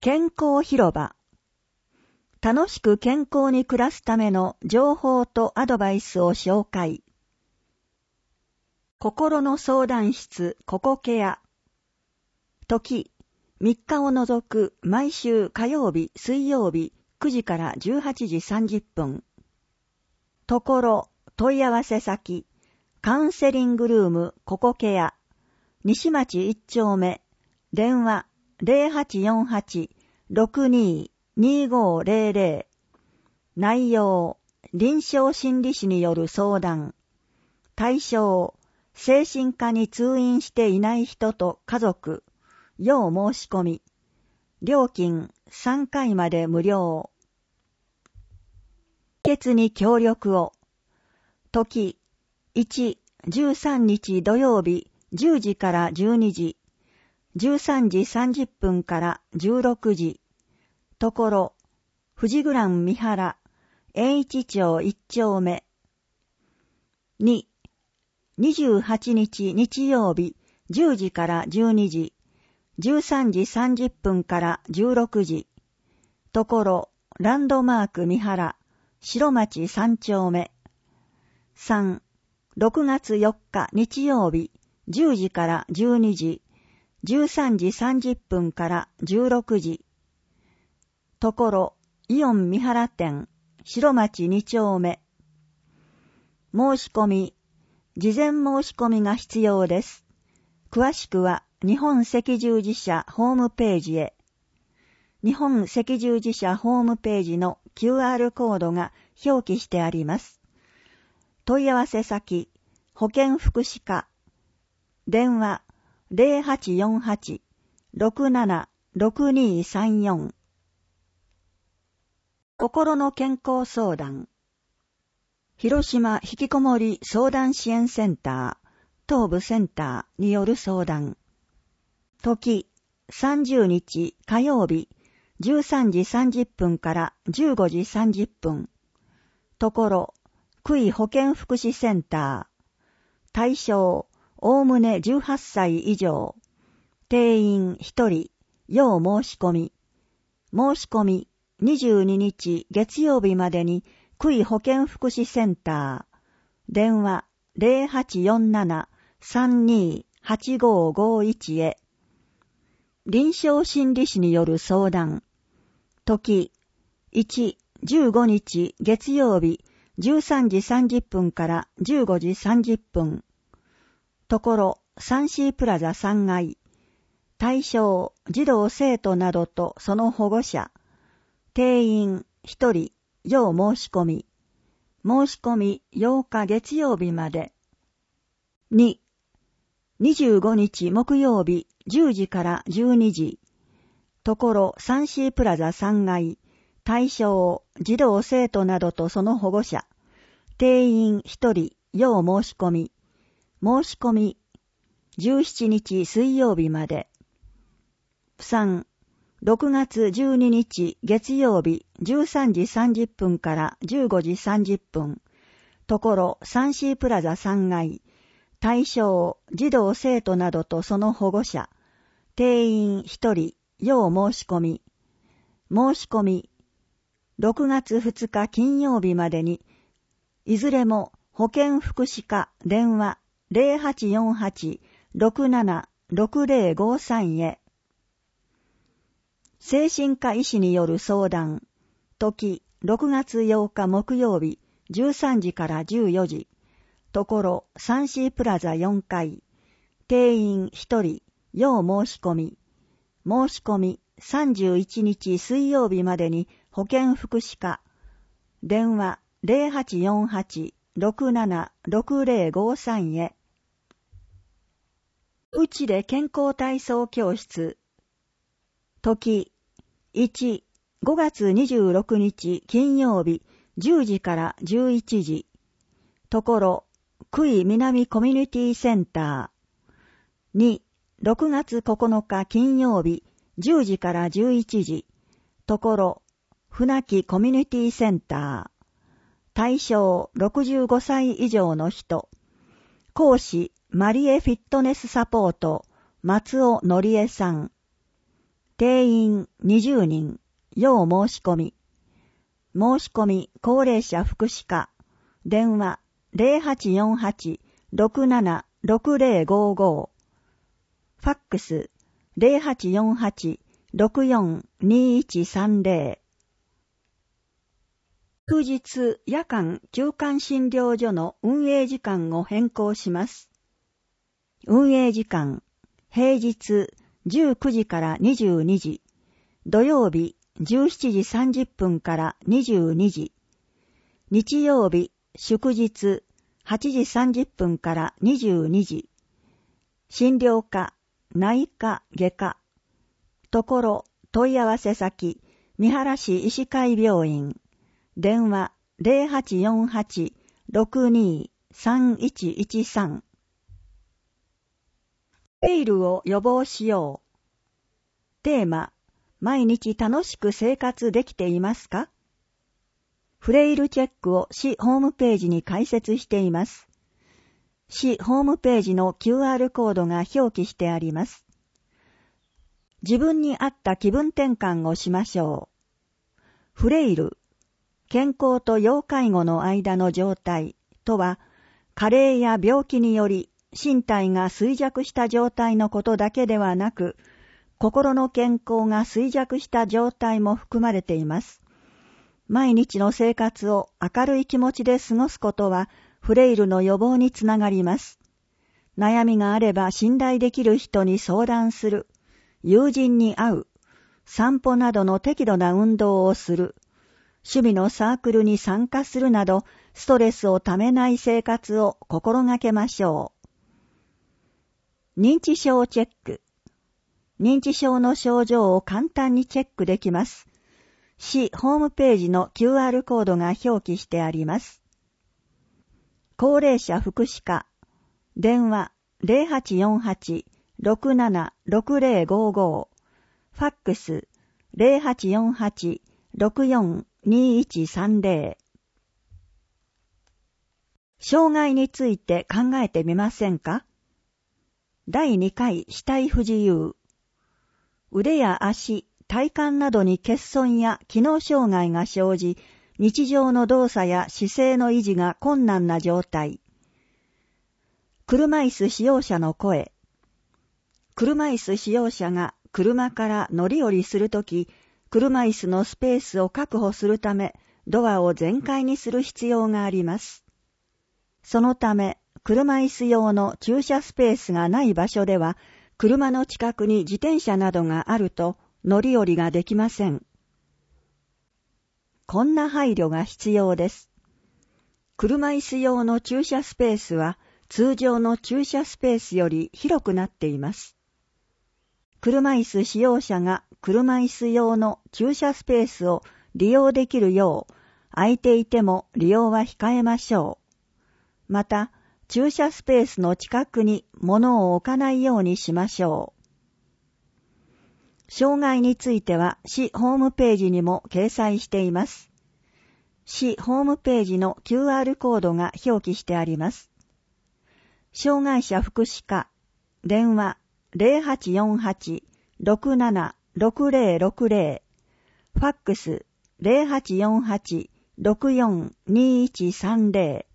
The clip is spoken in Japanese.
健康広場。楽しく健康に暮らすための情報とアドバイスを紹介。心の相談室ココケア。時、3日を除く毎週火曜日、水曜日9時から18時30分。ところ、問い合わせ先、カウンセリングルームココケア。西町1丁目、電話0848-62-2500。内容、臨床心理士による相談。対象、精神科に通院していない人と家族。要申し込み。料金3回まで無料。解決に協力を。時、1、13日土曜日10時から12時。13時30分から16時。ところ、富士グラン三原、栄一町1丁目。2、28日日曜日、10時から12時。13時30分から16時。ところ、ランドマーク三原、白町3丁目。3、6月4日日曜日、10時から12時。13時30分から16時。ところ、イオン三原店、白町2丁目。申し込み、事前申し込みが必要です。詳しくは、日本赤十字社ホームページへ。日本赤十字社ホームページの QR コードが表記してあります。問い合わせ先、保健福祉課。電話、0848-67-6234。心の健康相談。広島ひきこもり相談支援センター、東部センターによる相談。時、30日火曜日、13時30分から15時30分。ところ、区医保健福祉センター。対象、おおむね18歳以上。定員1人、要申し込み。申し込み、22日月曜日までに、区医保健福祉センター。電話0847-32-8551へ。臨床心理士による相談。時、1、15日月曜日、13時30分から15時30分。ところ、サンシープラザ3階。対象、児童生徒などとその保護者。定員1人、要申し込み。申し込み8日月曜日まで。2、25日木曜日10時から12時。ところ、サンシープラザ3階。対象、児童生徒などとその保護者。定員1人、要申し込み。申し込み、17日水曜日まで。3、6月12日月曜日13時30分から15時30分。ところ、サンシープラザ3階。対象、児童生徒などとその保護者。定員1人、要申し込み。申し込み、6月2日金曜日までに、いずれも保健福祉課電話0848-67-6053へ。精神科医師による相談。時、6月8日木曜日、13時から14時。ところ、サンシープラザ4階。定員1人、要申し込み。申し込み、31日水曜日までに保健福祉課。電話0848-67-6053へ。うちで健康体操教室。時、1、5月26日金曜日10時から11時。ところ、区医南コミュニティセンター。2、6月9日金曜日10時から11時。ところ、船木コミュニティセンター。対象65歳以上の人。講師、マリエフィットネスサポート、松尾のりえさん。定定員20人、要申し込み。申し込み高齢者福祉課、電話 0848-676055、ファックス 0848-642130。休日夜間休館診療所の運営時間を変更します。運営時間、平日19時から22時、土曜日17時30分から22時、日曜日祝日8時30分から22時、診療科、内科、外科、ところ、問い合わせ先、三原市医師会病院、電話 0848-62-3113。フレイルを予防しよう。テーマ、毎日楽しく生活できていますか？フレイルチェックを市ホームページに開設しています。市ホームページの QR コードが表記してあります。自分に合った気分転換をしましょう。フレイル、健康と要介護の間の状態とは、加齢や病気により身体が衰弱した状態のことだけではなく、心の健康が衰弱した状態も含まれています。毎日の生活を明るい気持ちで過ごすことは、フレイルの予防につながります。悩みがあれば信頼できる人に相談する、友人に会う、散歩などの適度な運動をする、趣味のサークルに参加するなど、ストレスをためない生活を心がけましょう。認知症チェック。認知症の症状を簡単にチェックできます。市ホームページの QR コードが表記してあります。高齢者福祉課、電話 0848-676055、ファックス 0848-642130。障害について考えてみませんか？第2回肢体不自由。腕や足、体幹などに欠損や機能障害が生じ、日常の動作や姿勢の維持が困難な状態。車椅子使用者の声。車椅子使用者が車から乗り降りするとき、車椅子のスペースを確保するため、ドアを全開にする必要があります。そのため、車椅子用の駐車スペースがない場所では、車の近くに自転車などがあると乗り降りができません。こんな配慮が必要です。車椅子用の駐車スペースは通常の駐車スペースより広くなっています。車椅子使用者が車椅子用の駐車スペースを利用できるよう、空いていても利用は控えましょう。また、駐車スペースの近くに物を置かないようにしましょう。障害については市ホームページにも掲載しています。市ホームページの QR コードが表記してあります。障害者福祉課、電話 0848-676060、ファックス 0848-642130。